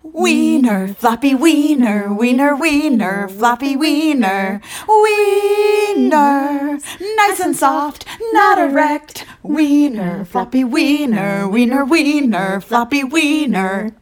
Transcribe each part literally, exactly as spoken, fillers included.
Wiener, floppy wiener, wiener, wiener, floppy wiener, wiener, nice and soft, not erect. Wiener, floppy wiener, wiener, wiener, floppy wiener.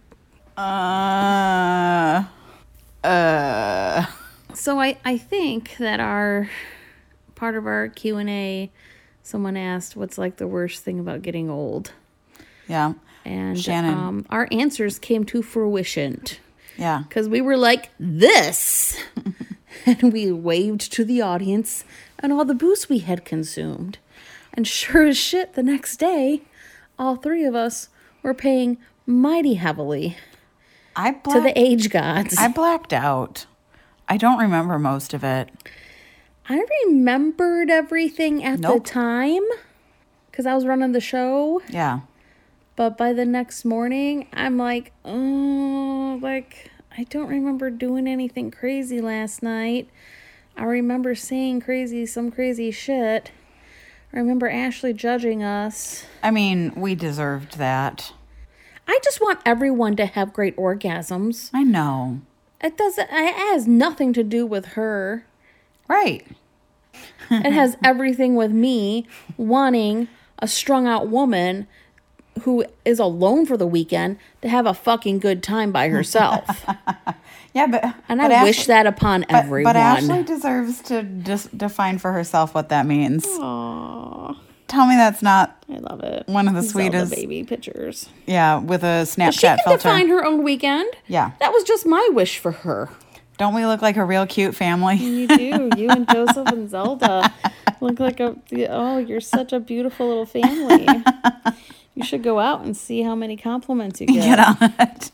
Uh, uh. So I, I think that our, part of our Q and A, someone asked, what's like the worst thing about getting old? Yeah. And Shannon. Um, our answers came to fruition. Yeah. Because we were like, this. And we waved to the audience and all the booze we had consumed. And sure as shit, the next day, all three of us were paying mighty heavily I blacked, to the age gods. I blacked out. I don't remember most of it. I remembered everything at Nope. the time because I was running the show. Yeah. But by the next morning, I'm like, oh, like, I don't remember doing anything crazy last night. I remember saying crazy, some crazy shit. I remember Ashley judging us. I mean, we deserved that. I just want everyone to have great orgasms. I know. It doesn't, it has nothing to do with her. Right. It has everything with me wanting a strung out woman who is alone for the weekend to have a fucking good time by herself. Yeah, but... And but I Ashley, wish that upon but, everyone. But Ashley deserves to just define for herself what that means. Aww, Tell me that's not I love it. one of the Zelda sweetest... baby pictures. Yeah, with a Snapchat She can filter. define her own weekend. Yeah. That was just my wish for her. Don't we look like a real cute family? You do. You and Joseph and Zelda look like a... Oh, you're such a beautiful little family. You should go out and see how many compliments you get. Get on it.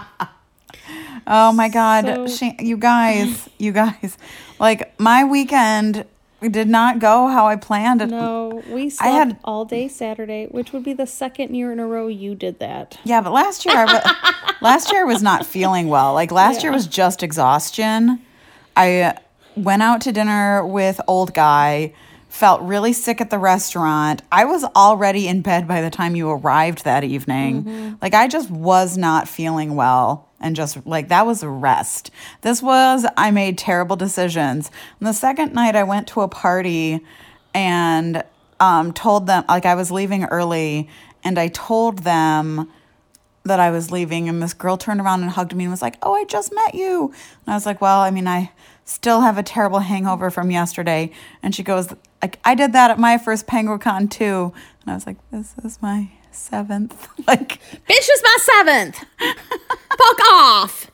Oh my God. So- She, you guys, you guys. Like, my weekend did not go how I planned it. No, we slept I had- all day Saturday, which would be the second year in a row you did that. Yeah, but last year, I was, last year I was not feeling well. Like, last year Yeah. was just exhaustion. I went out to dinner with old guy, felt really sick at the restaurant. I was already in bed by the time you arrived that evening. Mm-hmm. Like, I just was not feeling well. And just, like, that was a rest. This was, I made terrible decisions. And the second night, I went to a party and um, told them, like, I was leaving early. And I told them that I was leaving. And this girl turned around and hugged me and was like, oh, I just met you. And I was like, well, I mean, I still have a terrible hangover from yesterday. And she goes, like, I did that at my first PenguinCon too. And I was like, this is my seventh. Like, Bitch is my seventh. Fuck off.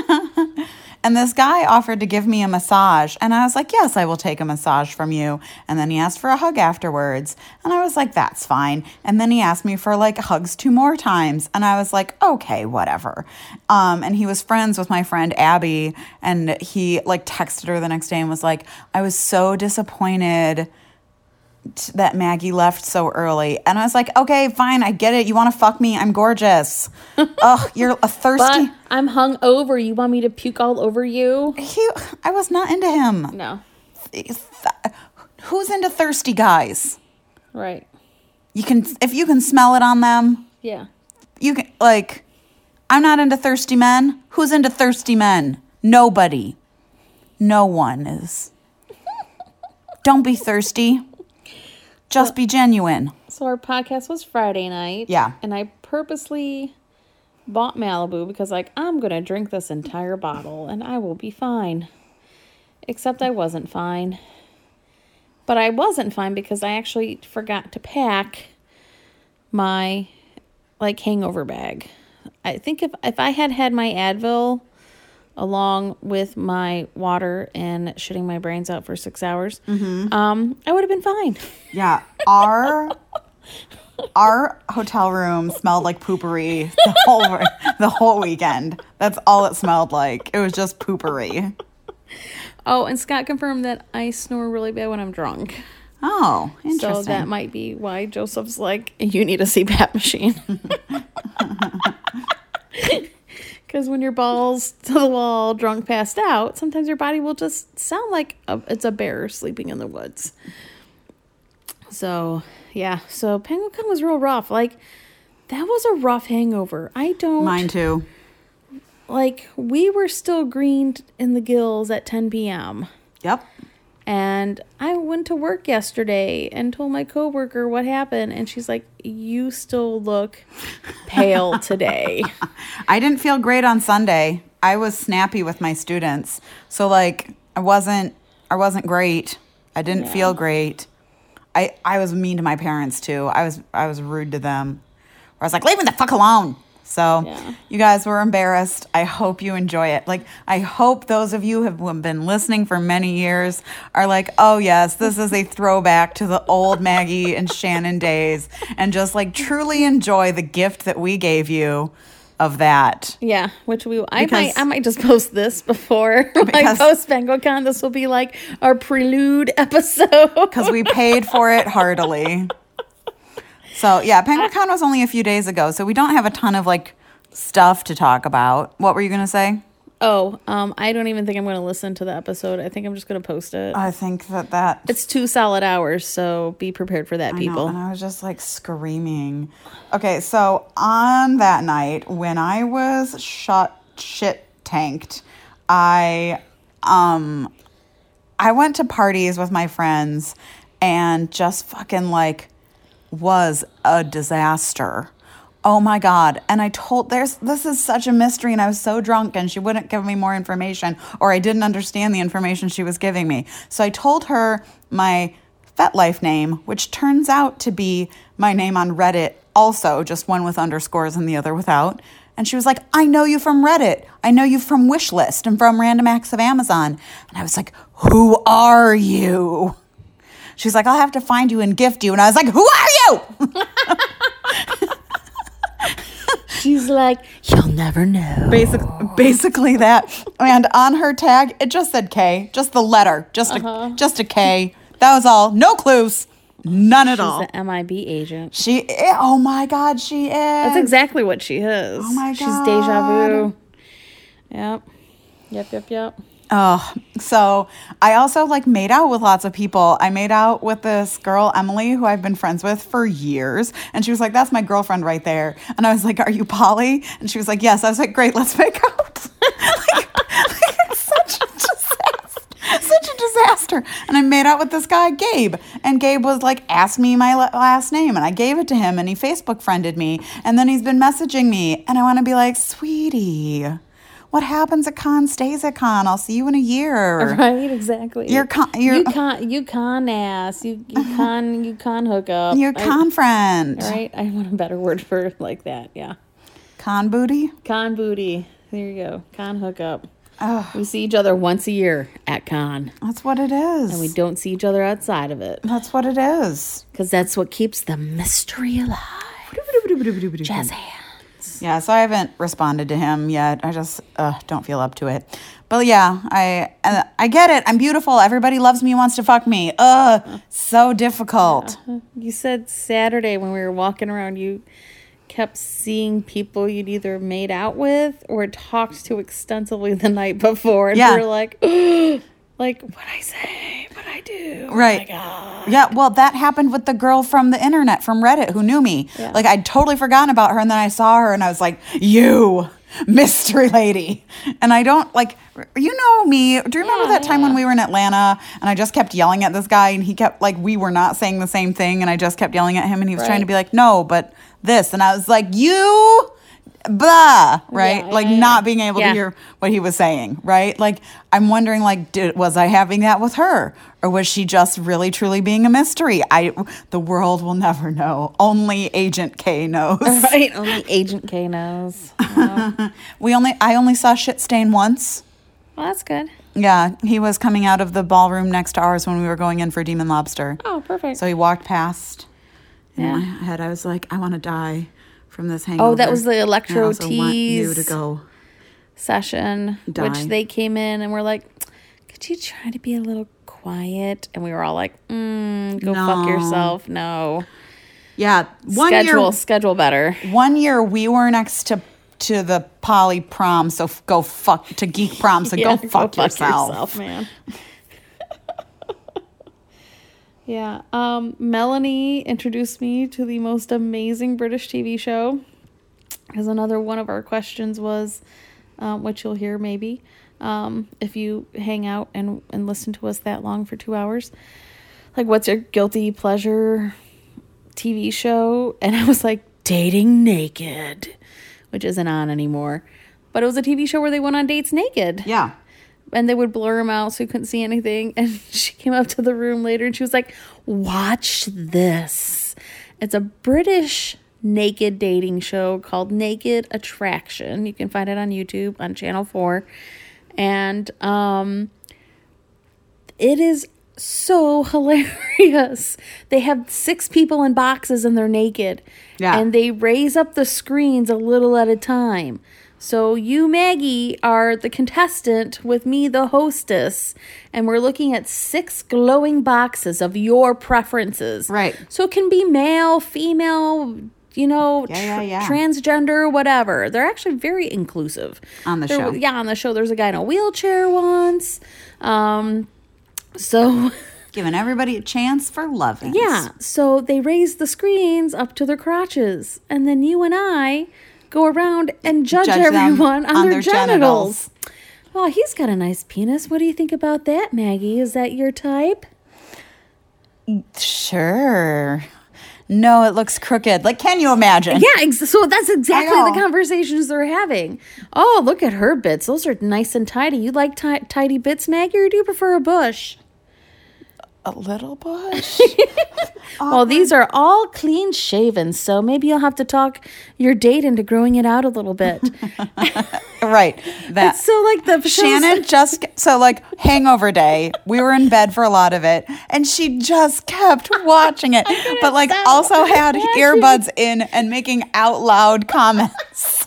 and this guy offered to give me a massage. And I was like, yes, I will take a massage from you. And then he asked for a hug afterwards. And I was like, that's fine. And then he asked me for like hugs two more times. And I was like, okay, whatever. Um, and he was friends with my friend Abby. And he like texted her the next day and was like, I was so disappointed t- that Maggie left so early. And I was like, okay, fine, I get it. You want to fuck me? I'm gorgeous. Ugh, you're a thirsty... But I'm hung over. You want me to puke all over you? He, I was not into him. No. Th- Who's into thirsty guys? Right. You can, if you can smell it on them, Yeah. you can, like, I'm not into thirsty men. Who's into thirsty men? Nobody. No one is. Don't be thirsty. Just be genuine. So our podcast was Friday night. Yeah. And I purposely bought Malibu because, like, I'm going to drink this entire bottle and I will be fine. Except I wasn't fine. But I wasn't fine because I actually forgot to pack my, like, hangover bag. I think if, if I had had my Advil along with my water and shitting my brains out for six hours, Mm-hmm. um, I would have been fine. Yeah. Our... Our hotel room smelled like poopery the whole the whole weekend. That's all it smelled like. It was just poopery. Oh, and Scott confirmed that I snore really bad when I'm drunk. Oh, interesting. So that might be why Joseph's like, you need a C PAP machine. Because when your balls to the wall, drunk, passed out, sometimes your body will just sound like a, it's a bear sleeping in the woods. So, yeah. So PenguinCon was real rough. Like, that was a rough hangover. I don't... Mine too. like, we were still green in the gills at ten p.m. Yep. And I went to work yesterday and told my coworker what happened. And she's like, you still look pale today. I didn't feel great on Sunday. I was snappy with my students. So like I wasn't I wasn't great. I didn't Yeah. feel great. I, I was mean to my parents too. I was I was rude to them. I was like, leave me the fuck alone. So Yeah. you guys were embarrassed. I hope you enjoy it. Like, I hope those of you who have been listening for many years are like, oh, yes, this is a throwback to the old Maggie and Shannon days. And just like truly enjoy the gift that we gave you of that. Yeah, which we I Because- might I might just post this before I Because- post BengoCon. This will be like our prelude episode. Because we paid for it heartily. So, yeah, PenguinCon was only a few days ago. So we don't have a ton of like stuff to talk about. What were you going to say? Oh, um, I don't even think I'm going to listen to the episode. I think I'm just going to post it. I think that that... It's two solid hours, so be prepared for that, I people. know, and I was just like screaming. Okay, so on that night when I was shot shit tanked, I um I went to parties with my friends and just fucking like was a disaster. Oh my God. And I told there's this is such a mystery, and I was so drunk and she wouldn't give me more information, or I didn't understand the information she was giving me. So I told her my FetLife name, which turns out to be my name on Reddit also, just one with underscores and the other without. And she was like, I know you from Reddit. I know you from Wishlist and from Random Acts of Amazon. And I was like, who are you? She's like, I'll have to find you and gift you. And I was like, who are you? She's like, you'll never know. Basic, basically that. And on her tag, it just said K, just the letter, just Uh-huh. a just a K. That was all. No clues. None at She's all. an M I B agent. She, oh my God, she is. That's exactly what she is. Oh my She's deja God. vu. Yep. Yep, yep, yep. Oh, so I also like made out with lots of people. I made out with this girl, Emily, who I've been friends with for years. And she was like, that's my girlfriend right there. And I was like, are you Polly? And she was like, yes. I was like, great, let's make out. like, like, it's such a disaster. Such a disaster. And I made out with this guy, Gabe. And Gabe was like, ask me my la- last name. And I gave it to him, and he Facebook friended me. And then he's been messaging me. And I want to be like, sweetie, what happens at con stays at con. I'll see you in a year. Right, exactly. Your con, your, you con, you con ass. You you con, you con hook up. your I- con friend. Right? I want a better word for like that. Yeah. Con booty? Con booty. There you go. Con hookup. Oh, We see each other once a year at con, that's what it is. and we don't see each other outside of it That's what it is. because that's what keeps the mystery alive. Jazz hands. Yeah, so I haven't responded to him yet. I just uh, don't feel up to it. But yeah, I uh, I get it. I'm beautiful. Everybody loves me, wants to fuck me. Ugh, so difficult. You said Saturday when we were walking around, you kept seeing people you'd either made out with or talked to extensively the night before, and Yeah. we were like, like what I say, what I do. Right. Oh my God. Yeah, well, that happened with the girl from the internet, from Reddit, who knew me. Yeah. Like, I'd totally forgotten about her, and then I saw her, and I was like, you, mystery lady. And I don't, like, you know me. Do you remember Yeah, that time yeah. when we were in Atlanta, and I just kept yelling at this guy, and he kept, like, we were not saying the same thing, and I just kept yelling at him, and he was trying to Right. be like, no, but this. And I was like, you... blah, right? Yeah, like yeah, yeah. not being able Yeah. to hear what he was saying, right? Like I'm wondering, like, did was I having that with her, or was she just really truly being a mystery? I the world will never know. Only Agent K knows. Right. Only Agent K knows. Wow. We only I only saw shit stain once. Well, that's good. Yeah, he was coming out of the ballroom next to ours when we were going in for Demon Lobster. Oh, perfect. So he walked past. In Yeah. my head, I was like, I want to die from this hangover. Oh, that was the Electro I also want you to Tease go. session, Die. which they came in and were like, could you try to be a little quiet? And we were all like, mm, go fuck No. yourself. No. Yeah, one schedule, year. schedule better. One year we were next to to the poly prom, so f- go fuck to geek prom, so Yeah, go fuck yourself. man. Yeah. Um, Melanie introduced me to the most amazing British T V show. Because another one of our questions was um, which you'll hear maybe um, if you hang out and, and listen to us that long for two hours. Like, what's your guilty pleasure T V show? And I was like, Dating Naked, which isn't on anymore. But it was a T V show where they went on dates naked. Yeah. And they would blur them out so you couldn't see anything. And she came up to the room later and she was like, watch this. It's a British naked dating show called Naked Attraction. You can find it on YouTube on Channel four. And um, it is so hilarious. They have six people in boxes and they're naked. Yeah. And they raise up the screens a little at a time. So you, Maggie, are the contestant with me, the hostess, and we're looking at six glowing boxes of your preferences. Right. So it can be male, female, you know, Yeah, yeah, yeah. tr- transgender, whatever. They're actually very inclusive. On the There- show. Yeah, on the show. There's a guy in a wheelchair once. Um, so... Giving everybody a chance for loving. Yeah, so they raise the screens up to their crotches, and then you and I go around and judge, Judge them everyone on, on their, their genitals. genitals. Oh, he's got a nice penis. What do you think about that, Maggie? Is that your type? Sure. No, it looks crooked. Like, can you imagine? Yeah, ex- so that's exactly know. the conversations they're having. Oh, look at her bits. Those are nice and tidy. You like ti- tidy bits, Maggie, or do you prefer a bush? A little bush. Well, these are all clean shaven, so maybe you'll have to talk your date into growing it out a little bit. Right. That. It's so like the Shannon just, so like hangover day, we were in bed for a lot of it, and she just kept watching it, but like stop also had watching. earbuds in and making out loud comments.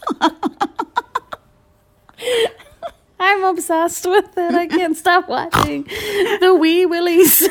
I'm obsessed with it. I can't stop watching the wee willies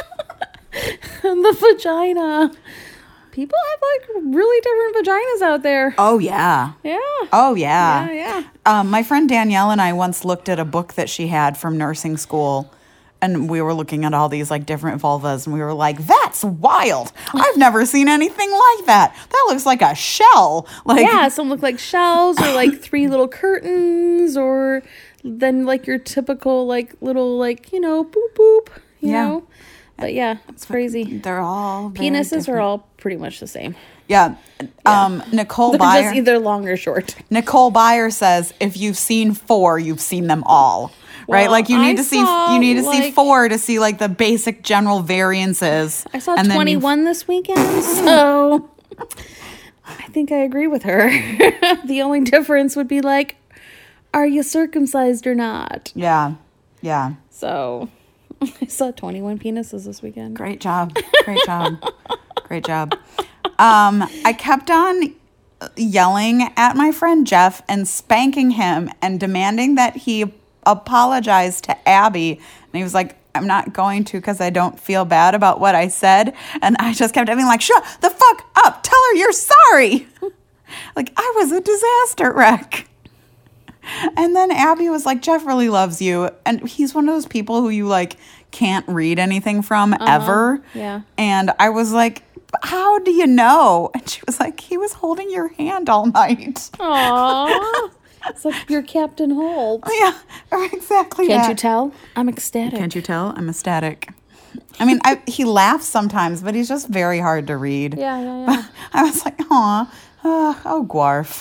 and the vagina. People have like really different vaginas out there. Oh, yeah. Yeah. Oh, yeah. Yeah, yeah. Um, my friend Danielle and I once looked at a book that she had from nursing school, and we were looking at all these like different vulvas, and we were like, that's wild. I've never seen anything like that. That looks like a shell. Like, Yeah, some look like shells or like three little curtains, or then like your typical like little like, you know, boop boop, you Yeah. know. But yeah, it's crazy. they're all very Penises different. are all pretty much the same. Yeah. Um, Nicole They're Byer. just either long or short. Nicole Byer says, if you've seen four, you've seen them all. Right? Well, Like you need I to see saw, you need to see like- four to see like the basic general variances. I saw And then you- twenty-one this weekend, so I think I agree with her. The only difference would be like, are you circumcised or not? Yeah. Yeah. So I saw twenty-one penises this weekend. Great job. Great job. Great job. Um, I kept on yelling at my friend Jeff and spanking him and demanding that he apologize to Abby. And he was like, I'm not going to because I don't feel bad about what I said. And I just kept being like, shut the fuck up. Tell her you're sorry. Like, I was a disaster wreck. And then Abby was like, Jeff really loves you. And he's one of those people who you like can't read anything from ever. Yeah. And I was like, how do you know? And she was like, he was holding your hand all night. Aww. It's like your Captain Holt. Yeah, exactly. Can't that. you tell? I'm ecstatic. Can't you tell? I'm ecstatic. I mean, I, he laughs sometimes, but he's just very hard to read. Yeah, yeah, yeah. I was like, aw, uh, oh, Gwarf.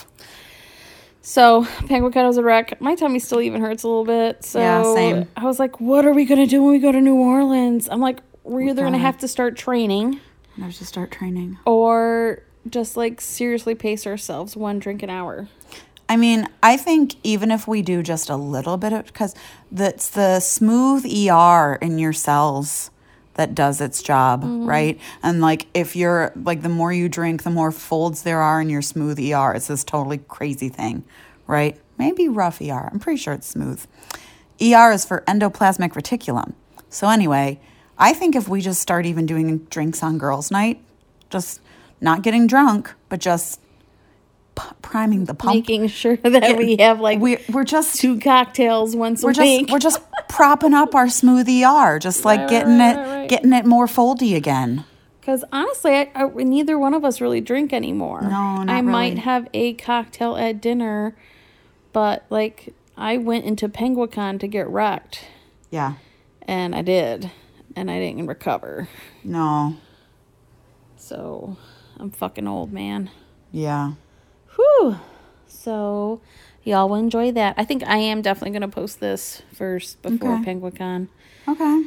So, Penguin Cut was a wreck. My tummy still even hurts a little bit. So, Yeah, same. I was like, what are we going to do when we go to New Orleans? I'm like, we're either going to gotta- have to start training I have to start training. or just like seriously pace ourselves one drink an hour. I mean, I think even if we do just a little bit of, because that's the smooth E R in your cells that does its job, right? And like, if you're like, the more you drink, the more folds there are in your smooth E R. It's this totally crazy thing, right? Maybe rough E R. I'm pretty sure it's smooth. E R is for endoplasmic reticulum. So anyway, I think if we just start even doing drinks on girls' night, just not getting drunk, but just p- priming the pump. Making sure that we have like we we're just two cocktails once a we're week. just we're just propping up our smooth E R, just like Right, getting right, it right, right. getting it more foldy again. Because honestly, I, I, neither one of us really drink anymore. No, not I might really. have a cocktail at dinner, But, like, I went into Penguicon to get wrecked. Yeah. And I did. And I didn't recover. No. So, I'm fucking old, man. Yeah. Whew. So, y'all will enjoy that. I think I am definitely going to post this first before Okay. Penguicon. Okay.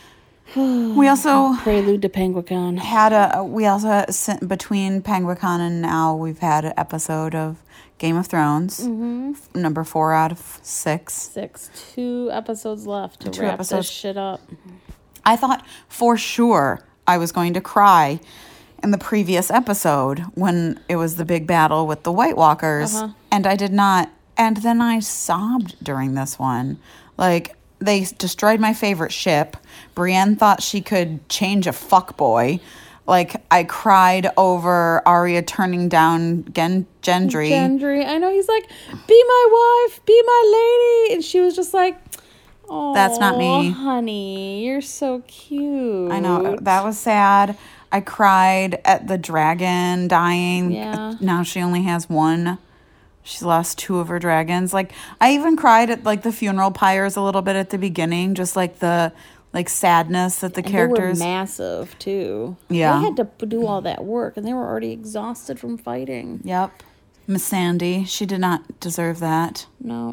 We also Prelude to Penguicon. had a, we also, had, between Penguicon and now, we've had an episode of Game of Thrones. Mm-hmm. Number four out of six. Six. Two episodes left to Two wrap episodes. this shit up. I thought for sure I was going to cry in the previous episode when it was the big battle with the White Walkers, Uh-huh. and I did not. And then I sobbed during this one. Like, they destroyed my favorite ship. Brienne thought she could change a fuckboy. Like, I cried over Arya turning down Gen- Gendry. Gendry. I know, he's like, be my wife, be my lady. And she was just like, oh, That's not me. honey, you're so cute. I know, that was sad. I cried at the dragon dying. Yeah. Now she only has one. She's lost two of her dragons. Like, I even cried at, like, the funeral pyres a little bit at the beginning. Just, like, the, like, sadness that the And characters... they were massive, too. Yeah. They had to do all that work, and they were already exhausted from fighting. Yep. Miss Sandy, she did not deserve that. No.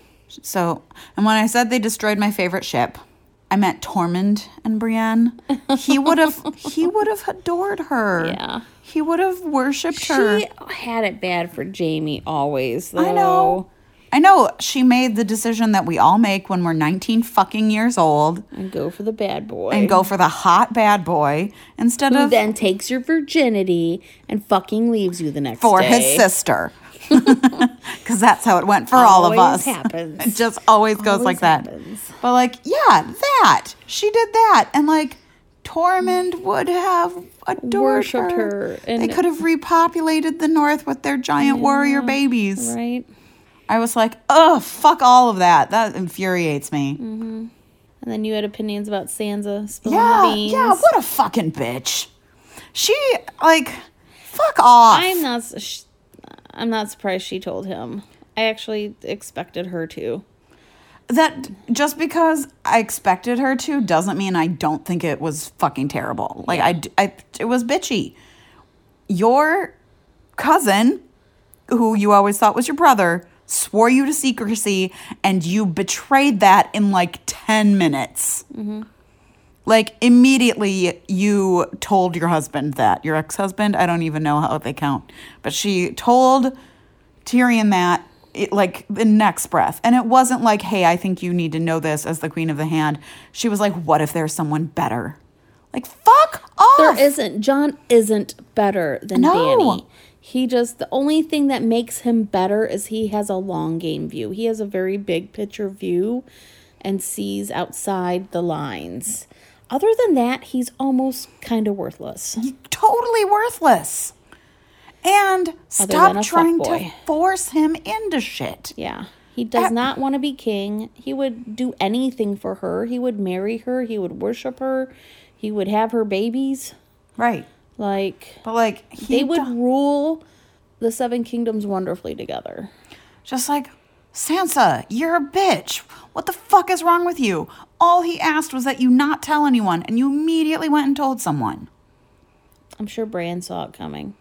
So, and when I said they destroyed my favorite ship, I meant Tormund and Brienne. He would have, he would have adored her. Yeah. He would have worshipped her. She had it bad for Jamie always, though. I know. I know. She made the decision that we all make when we're nineteen fucking years old. And go for the bad boy. And go for the hot bad boy instead Who of then takes your virginity and fucking leaves you the next for day. his sister. Because that's how it went for all of Always us. happens. It just always goes Always like that. happens. But like, yeah, that. She did that. And like, Tormund would have adored Worshipped her. her, and- They could have repopulated the north with their giant warrior babies. Right? I was like, ugh, fuck all of that. That infuriates me. And then you had opinions about Sansa spilling Yeah, the beans. yeah, what a fucking bitch. She, like, fuck off. I'm not. s- sh- I'm not surprised she told him. I actually expected her to. That just because I expected her to doesn't mean I don't think it was fucking terrible. Like, I, d- I- it was bitchy. Your cousin, who you always thought was your brother, swore you to secrecy, and you betrayed that in like ten minutes. Mm-hmm. Like, immediately you told your husband that. Your ex-husband, I don't even know how they count. But she told Tyrion that, it, like, the next breath. And it wasn't like, hey, I think you need to know this as the Queen of the Hand. She was like, what if there's someone better? Like, fuck off! There isn't. John isn't better than No. Dany. He just, the only thing that makes him better is he has a long game view. He has a very big picture view and sees outside the lines. Other than that, he's almost kind of worthless. Totally worthless. And Other stop than a trying to fuckboy. force him into shit. Yeah. He does Uh, not want to be king. He would do anything for her. He would marry her. He would worship her. He would have her babies. Right. Like, But, like, he they would do- rule the Seven Kingdoms wonderfully together. just like, Sansa, you're a bitch. What the fuck is wrong with you? All he asked was that you not tell anyone, and you immediately went and told someone. I'm sure Bran saw it coming.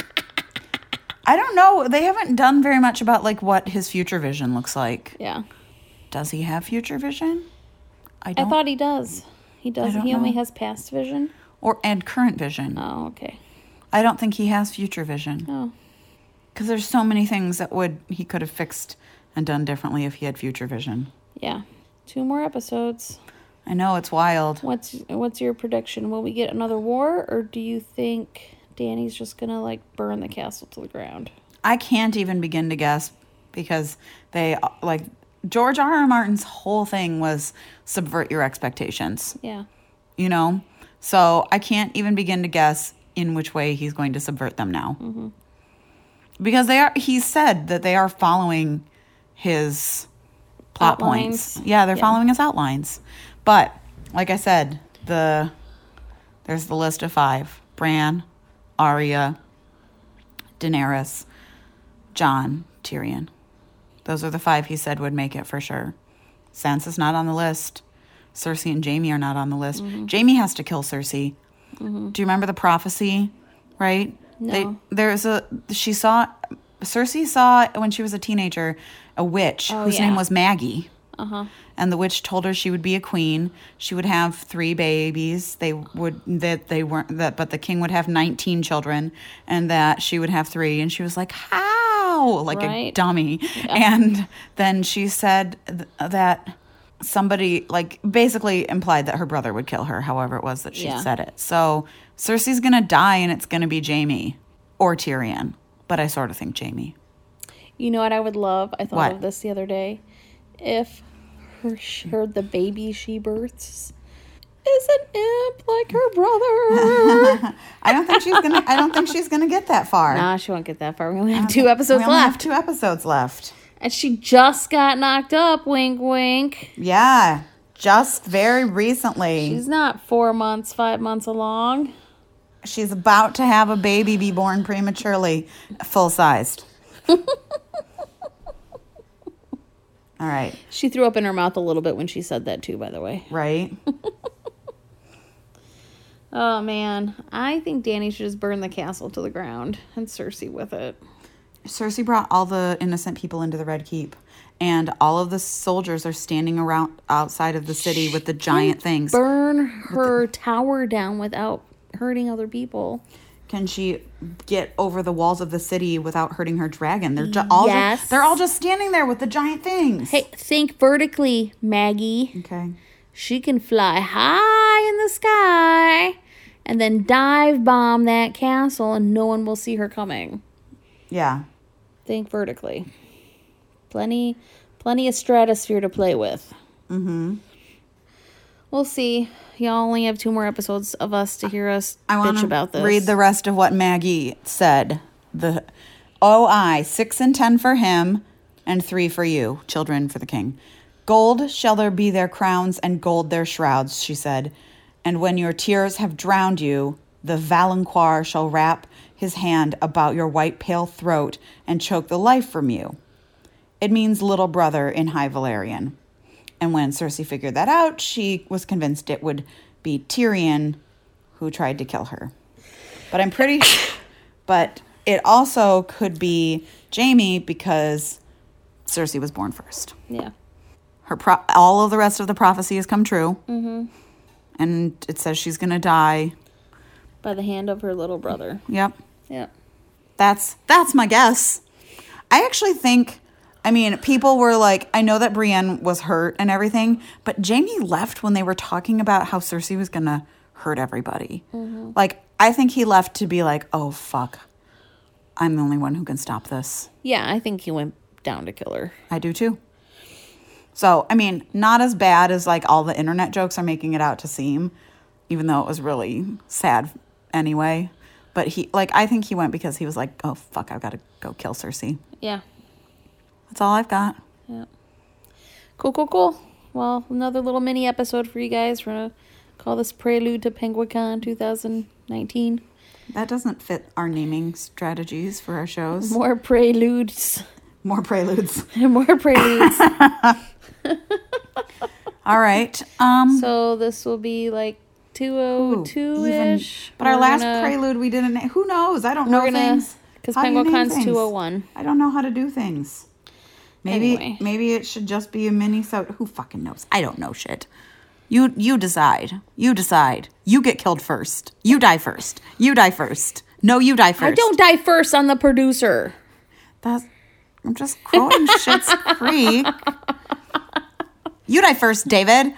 I don't know. They haven't done very much about, like, what his future vision looks like. Yeah. Does he have future vision? I I don't. thought he does. He does. don't He only know. has past vision. Or and current vision. Oh, okay. I don't think he has future vision. Oh, Because there's so many things that would he could have fixed and done differently if he had future vision. yeah. Two more episodes. I know, it's wild. What's what's your prediction? Will we get another war, or do you think Danny's just gonna like burn the castle to the ground? I can't even begin to guess because they, like, George R. R. Martin's whole thing was subvert your expectations, Yeah. you know? So I can't even begin to guess in which way he's going to subvert them now. Mm-hmm. Because they are, he said that they are following his plot Outlines. points. Yeah, they're Yeah. following his outlines. But like I said, the there's the list of five: Bran, Arya, Daenerys, Jon, Tyrion. Those are the five he said would make it for sure. Sansa's not on the list. Cersei and Jaime are not on the list. Mm-hmm. Jaime has to kill Cersei. Mm-hmm. Do you remember the prophecy? Right? No. They, there's a she saw Cersei saw when she was a teenager a witch oh, whose yeah. name was Maggie. Uh-huh. And the witch told her she would be a queen. She would have three babies. They would that they weren't that, but the king would have nineteen children, and that she would have three. And she was like, "How?" Like right. a dummy. Yeah. And then she said th- that somebody like basically implied that her brother would kill her. However, it was that she yeah. said it. So Cersei's gonna die, and it's gonna be Jaime or Tyrion. But I sort of think Jaime. You know what I would love? I thought what? of this the other day. If her, her the baby she births is an imp like her brother. I don't think she's gonna. I don't think she's gonna get that far. Nah, she won't get that far. We only have two episodes we only left. Have two episodes left. And she just got knocked up. Wink, wink. Yeah, just very recently. She's not four months, five months along. She's about to have a baby be born prematurely, full sized. All right. She threw up in her mouth a little bit when she said that too, by the way. Right. Oh, man. I think Dany should just burn the castle to the ground and Cersei with it. Cersei brought all the innocent people into the Red Keep, and all of the soldiers are standing around outside of the city with the giant things. Burn her tower down without hurting other people. Can she get over the walls of the city without hurting her dragon? They're ju- all yes. just, they're all just standing there with the giant things. Hey, think vertically, Maggie. Okay. She can fly high in the sky and then dive bomb that castle and no one will see her coming. Yeah. Think vertically. Plenty, plenty of stratosphere to play with. Mm-hmm. We'll see. Y'all only have two more episodes of us to hear us I bitch about this. Read the rest of what Maggie said. The oh, I six and ten for him, and three for you, children for the king. Gold shall there be their crowns, and gold their shrouds, she said. And when your tears have drowned you, the Valancourt shall wrap his hand about your white pale throat and choke the life from you. It means little brother in High Valyrian. And when Cersei figured that out, she was convinced it would be Tyrion who tried to kill her. But I'm pretty... but it also could be Jaime because Cersei was born first. Yeah. Her pro- all of the rest of the prophecy has come true. Mm-hmm. And it says she's going to die. By the hand of her little brother. Yep. Yep. That's that's my guess. I actually think... I mean, people were like, I know that Brienne was hurt and everything, but Jaime left when they were talking about how Cersei was going to hurt everybody. Mm-hmm. Like, I think he left to be like, oh, fuck. I'm the only one who can stop this. Yeah, I think he went down to kill her. I do too. So, I mean, not as bad as like all the internet jokes are making it out to seem, even though it was really sad anyway. But he, like, I think he went because he was like, oh, fuck, I've got to go kill Cersei. Yeah. That's all I've got. Yeah. Cool, cool, cool. Well, another little mini episode for you guys. We're going to call this Prelude to PenguinCon twenty nineteen. That doesn't fit our naming strategies for our shows. More preludes. More preludes. More preludes. All right. Um, so this will be like two oh two-ish. But our last gonna, prelude we didn't... Who knows? I don't know gonna, things. Because PenguinCon's two oh one. I don't know how to do things. Maybe anyway. maybe it should just be a mini so who fucking knows? I don't know shit. You you decide. You decide. You get killed first. You die first. You die first. No, you die first. I don't die first. I'm the producer. That's I'm just quoting Schitt's Creek. You die first, David.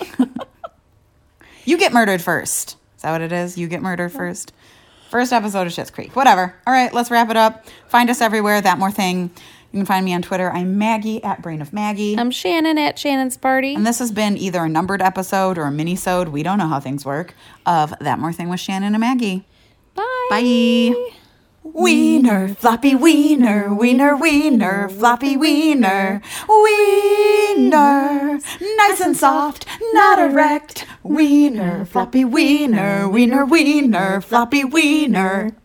You get murdered first. Is that what it is? You get murdered first. First episode of Schitt's Creek. Whatever. All right, let's wrap it up. Find us everywhere. That More Thing. You can find me on Twitter. I'm Maggie at Brain of Maggie. I'm Shannon at Shannon's Party. And this has been either a numbered episode or a mini-sode. We don't know how things work. Of That More Thing with Shannon and Maggie. Bye. Bye. Wiener, floppy wiener, wiener, wiener, floppy wiener, wiener, nice and soft, not erect, wiener, floppy wiener, wiener, wiener, floppy wiener.